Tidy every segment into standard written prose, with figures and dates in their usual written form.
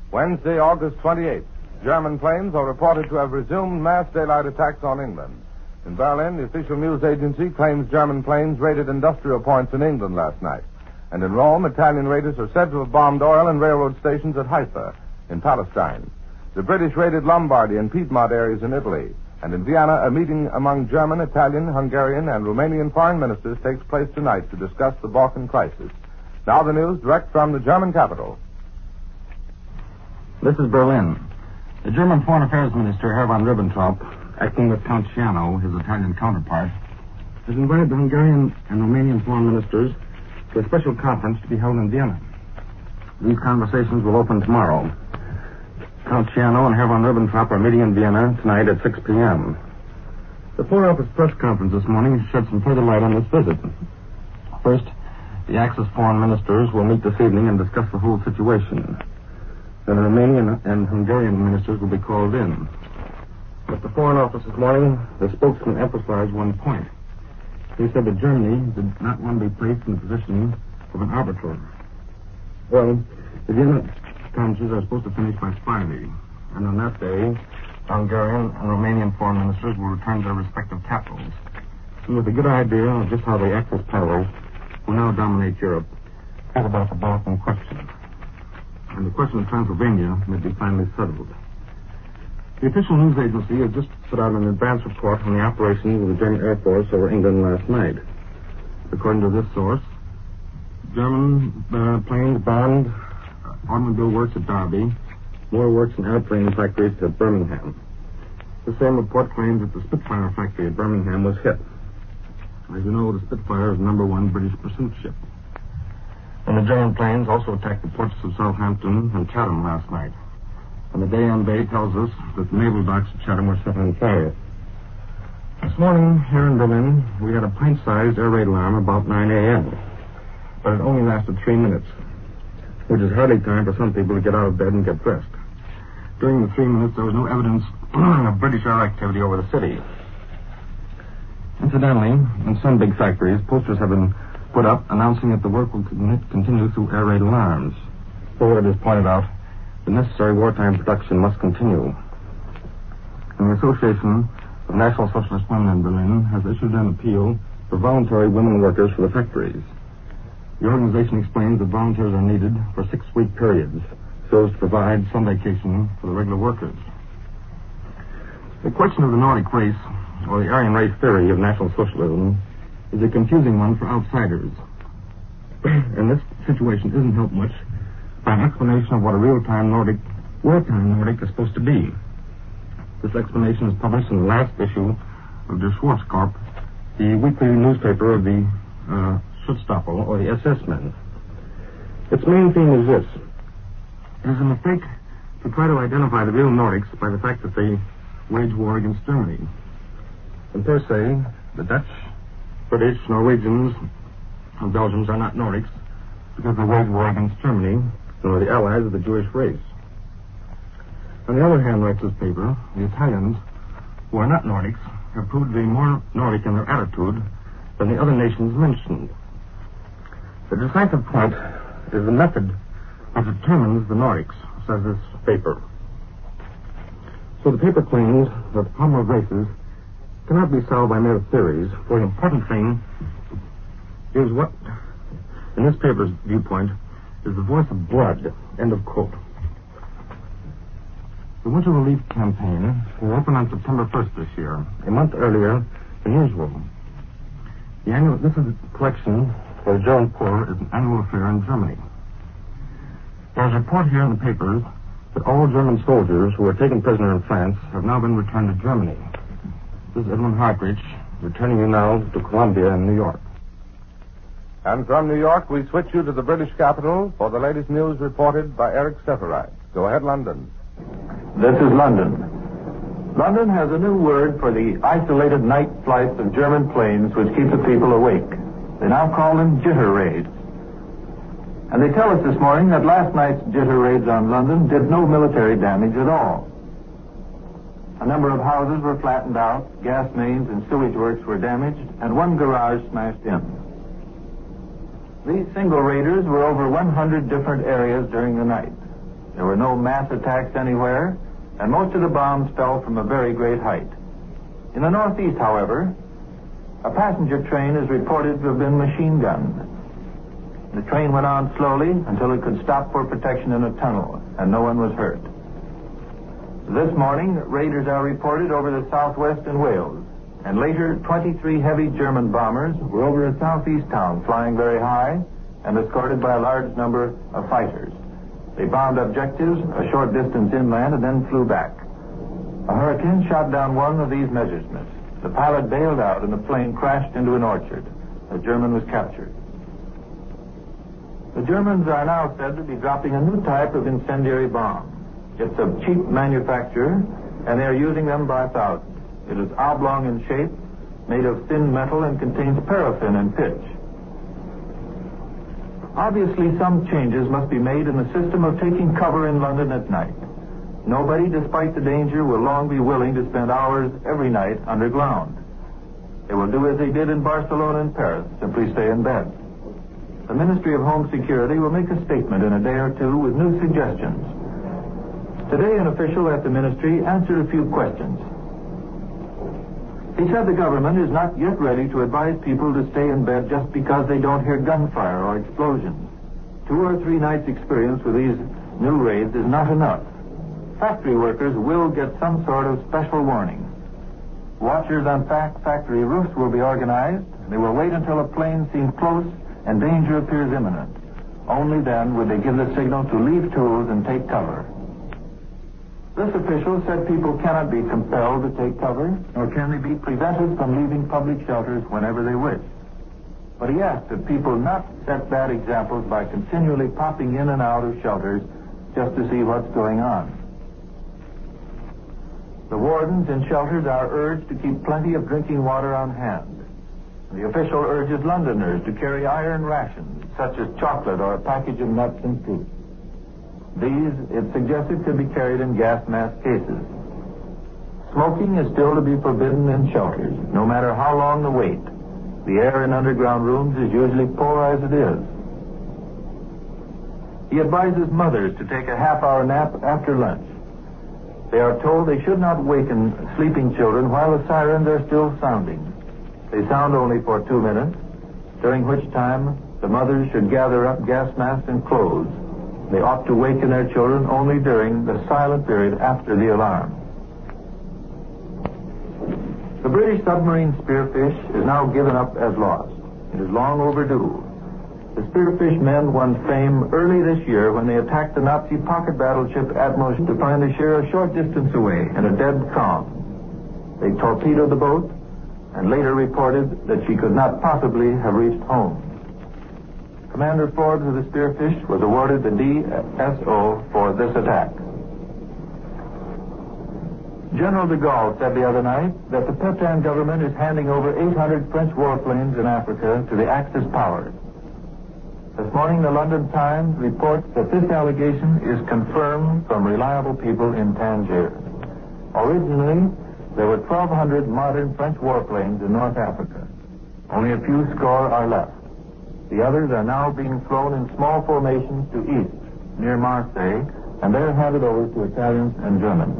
Wednesday, August 28th. German planes are reported to have resumed mass daylight attacks on England. In Berlin, the official news agency claims German planes raided industrial points in England last night. And in Rome, Italian raiders are said to have bombed oil and railroad stations at Haifa in Palestine. The British raided Lombardy and Piedmont areas in Italy. And in Vienna, a meeting among German, Italian, Hungarian, and Romanian foreign ministers takes place tonight to discuss the Balkan crisis. Now the news direct from the German capital. This is Berlin. The German Foreign Affairs Minister, Herr von Ribbentrop, acting with Count Ciano, his Italian counterpart, has invited the Hungarian and Romanian foreign ministers to a special conference to be held in Vienna. These conversations will open tomorrow. Count Ciano and Herr von Ribbentrop are meeting in Vienna tonight at 6 p.m. The Foreign Office press conference this morning shed some further light on this visit. First, the Axis foreign ministers will meet this evening and discuss the whole situation. Then the Romanian and Hungarian ministers will be called in. At the Foreign Office this morning, the spokesman emphasized one point. He said that Germany did not want to be placed in the position of an arbiter. Well, the Vienna conferences are supposed to finish by Friday, and on that day, Hungarian and Romanian foreign ministers will return to their respective capitals. And with a good idea of just how the Axis powers will now dominate Europe, talk about the Balkan question. And the question of Transylvania may be finally settled. The official news agency has just put out an advance report on the operations of the German Air Force over England last night. According to this source, German planes bombed automobile works at Derby, more works in airplane factories at Birmingham. The same report claims that the Spitfire factory at Birmingham was hit. As you know, the Spitfire is the number one British pursuit ship. And the German planes also attacked the ports of Southampton and Chatham last night. And the Day on Bay tells us that the naval docks at Chatham were set on fire. This morning, here in Berlin, we had a pint-sized air raid alarm about 9 a.m. But it only lasted 3 minutes, which is hardly time for some people to get out of bed and get dressed. During the 3 minutes, there was no evidence of British air activity over the city. Incidentally, in some big factories, posters have been put up announcing that the work will continue through air raid alarms. For it is pointed out, the necessary wartime production must continue. And the Association of National Socialist Women in Berlin has issued an appeal for voluntary women workers for the factories. The organization explains that volunteers are needed for 6-week periods so as to provide some vacation for the regular workers. The question of the Nordic race, or the Aryan race theory of National Socialism, is a confusing one for outsiders. And this situation isn't helped much by an explanation of what a real-time Nordic, wartime Nordic is supposed to be. This explanation is published in the last issue of Der Schwarzkopf, the weekly newspaper of the Schutzstaffel, or the SS men. Its main theme is this. It is a mistake to try to identify the real Nordics by the fact that they wage war against Germany. And per se, the Dutch, British, Norwegians, and Belgians are not Nordics because they wage war against Germany, nor the allies of the Jewish race. On the other hand, writes this paper, the Italians, who are not Nordics, have proved to be more Nordic in their attitude than the other nations mentioned. The decisive point is the method which determines the Nordics, says this paper. So the paper claims that the problem of races cannot be solved by mere theories, for the important thing is what, in this paper's viewpoint, is the voice of blood, end of quote. The Winter Relief Campaign will open on September 1st this year, a month earlier than usual. This is a collection for the German poor is an annual affair in Germany. There's a report here in the papers that all German soldiers who were taken prisoner in France have now been returned to Germany. This is Edmund Hartridge, returning you now to Columbia in New York. And from New York, we switch you to the British capital for the latest news reported by Eric Seferite. Go ahead, London. This is London. London has a new word for the isolated night flights of German planes which keep the people awake. They now call them jitter raids. And they tell us this morning that last night's jitter raids on London did no military damage at all. A number of houses were flattened out, gas mains and sewage works were damaged, and one garage smashed in. These single raiders were over 100 different areas during the night. There were no mass attacks anywhere, and most of the bombs fell from a very great height. In the northeast, however, a passenger train is reported to have been machine gunned. The train went on slowly until it could stop for protection in a tunnel, and no one was hurt. This morning, raiders are reported over the southwest and Wales, and later 23 heavy German bombers were over a southeast town, flying very high and escorted by a large number of fighters. They bombed objectives a short distance inland and then flew back. A hurricane shot down one of these Messerschmitts. The pilot bailed out and the plane crashed into an orchard. The German was captured. The Germans are now said to be dropping a new type of incendiary bomb. It's of cheap manufacture, and they are using them by thousands. It is oblong in shape, made of thin metal, and contains paraffin and pitch. Obviously, some changes must be made in the system of taking cover in London at night. Nobody, despite the danger, will long be willing to spend hours every night underground. They will do as they did in Barcelona and Paris, simply stay in bed. The Ministry of Home Security will make a statement in a day or two with new suggestions. Today, an official at the ministry answered a few questions. He said the government is not yet ready to advise people to stay in bed just because they don't hear gunfire or explosions. 2 or 3 nights' experience with these new raids is not enough. Factory workers will get some sort of special warning. Watchers on factory roofs will be organized. They will wait until a plane seems close and danger appears imminent. Only then would they give the signal to leave tools and take cover. This official said people cannot be compelled to take cover, nor can they be prevented from leaving public shelters whenever they wish. But he asked that people not set bad examples by continually popping in and out of shelters just to see what's going on. The wardens in shelters are urged to keep plenty of drinking water on hand. The official urges Londoners to carry iron rations, such as chocolate or a package of nuts and fruit. These, it suggested, could be carried in gas mask cases. Smoking is still to be forbidden in shelters, no matter how long the wait. The air in underground rooms is usually poor as it is. He advises mothers to take a half-hour nap after lunch. They are told they should not waken sleeping children while the sirens are still sounding. They sound only for 2 minutes, during which time the mothers should gather up gas masks and clothes. They ought to waken their children only during the silent period after the alarm. The British submarine Spearfish is now given up as lost. It is long overdue. The Spearfish men won fame early this year when they attacked the Nazi pocket battleship Admiral to find the shore a short distance away in a dead calm. They torpedoed the boat and later reported that she could not possibly have reached home. Commander Forbes of the Spearfish was awarded the DSO for this attack. General de Gaulle said the other night that the Pétain government is handing over 800 French warplanes in Africa to the Axis powers. This morning, the London Times reports that this allegation is confirmed from reliable people in Tangier. Originally, there were 1,200 modern French warplanes in North Africa. Only a few score are left. The others are now being flown in small formations to east, near Marseille, and there handed over to Italians and Germans.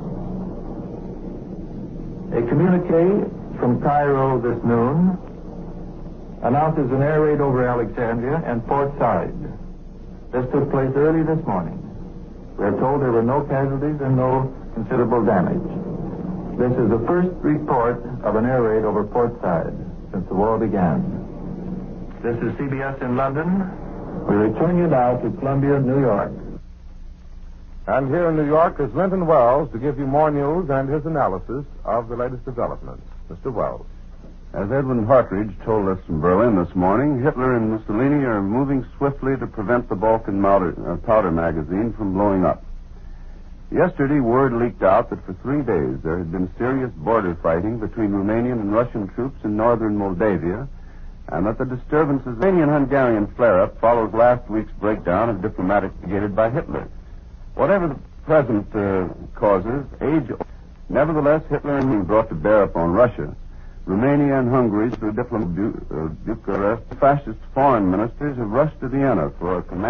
A communique from Cairo this noon announces an air raid over Alexandria and Port Said. This took place early this morning. We are told there were no casualties and no considerable damage. This is the first report of an air raid over Port Said since the war began. This is CBS in London. We return you now to Columbia, New York. And here in New York is Linton Wells to give you more news and his analysis of the latest developments. Mr. Wells. As Edwin Hartridge told us from Berlin this morning, Hitler and Mussolini are moving swiftly to prevent the Balkan powder magazine from blowing up. Yesterday, word leaked out that for 3 days there had been serious border fighting between Romanian and Russian troops in northern Moldavia, and that the disturbances Romanian-Hungarian flare-up follows last week's breakdown of diplomatic negated by Hitler. Whatever the present causes, nevertheless, Hitler and he brought to bear upon Russia, Romania and Hungary through diplomat Bucharest. Fascist foreign ministers have rushed to Vienna for a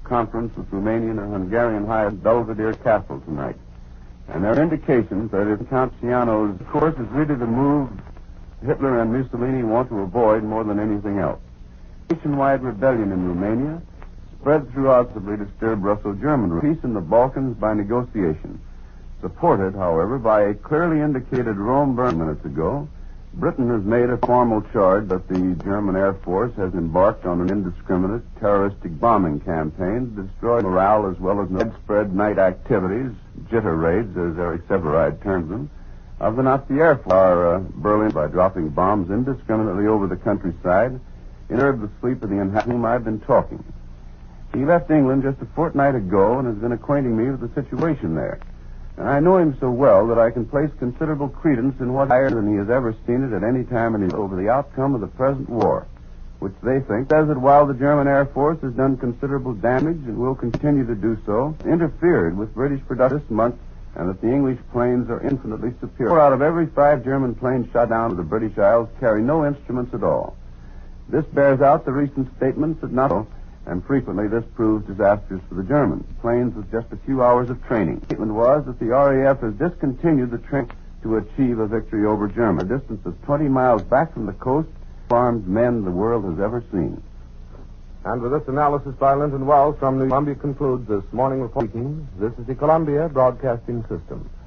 conference with Romanian and Hungarian high Belvedere Castle tonight. And there are indications that if Count Ciano's course is really the move Hitler and Mussolini want to avoid more than anything else. Nationwide rebellion in Romania spread throughout to disturb Russo-German peace in the Balkans by negotiation. Supported, however, by a clearly indicated Rome burn minutes ago, Britain has made a formal charge that the German Air Force has embarked on an indiscriminate terroristic bombing campaign to destroy morale as well as widespread night activities, jitter raids, as Eric Severide terms them, of the Nazi Air Force. Berlin, by dropping bombs indiscriminately over the countryside, disturbed the sleep of the inhabitants whom I've been talking. He left England just a fortnight ago and has been acquainting me with the situation there. And I know him so well that I can place considerable credence in what higher than he has ever seen it at any time in his over the outcome of the present war, which they think says that while the German Air Force has done considerable damage and will continue to do so, interfered with British production this month, and that the English planes are infinitely superior. 4 out of every 5 German planes shot down to the British Isles carry no instruments at all. This bears out the recent statements that not all, and frequently this proves disastrous for the Germans. Planes with just a few hours of training. The statement was that the RAF has discontinued the training to achieve a victory over Germany, a distance of 20 miles back from the coast, armed men the world has ever seen. And with this analysis by Linton Wells from New Columbia concludes this morning report. This is the Columbia Broadcasting System.